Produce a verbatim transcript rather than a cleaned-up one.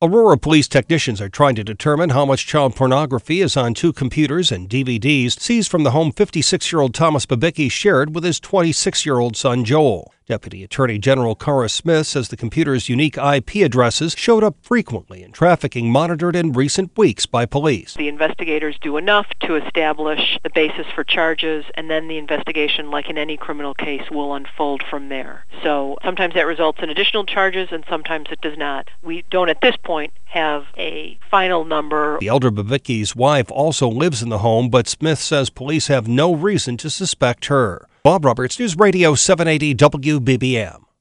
Aurora police technicians are trying to determine how much child pornography is on two computers and D V Ds seized from the home fifty-six-year-old Thomas Babicki shared with his twenty-six-year-old son Joel. Deputy Attorney General Cara Smith says the computer's unique I P addresses showed up frequently in trafficking monitored in recent weeks by police. The investigators do enough to establish the basis for charges, and then the investigation, like in any criminal case, will unfold from there. So sometimes that results in additional charges, and sometimes it does not. We don't at this point have a final number. The elder Babicki's wife also lives in the home, but Smith says police have no reason to suspect her. Bob Roberts, News Radio seven eighty W B B M.